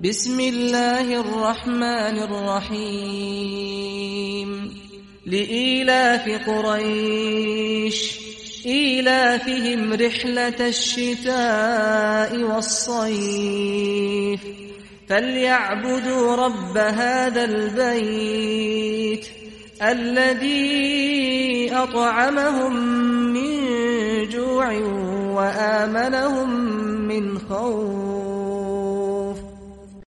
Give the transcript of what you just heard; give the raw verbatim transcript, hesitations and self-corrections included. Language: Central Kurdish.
بسم الله الرحمن الرحيم لإيلاف قريش إيلافهم رحلة الشتاء والصيف فليعبدوا رب هذا البيت الذي أطعمهم من جوع وآمنهم من خوف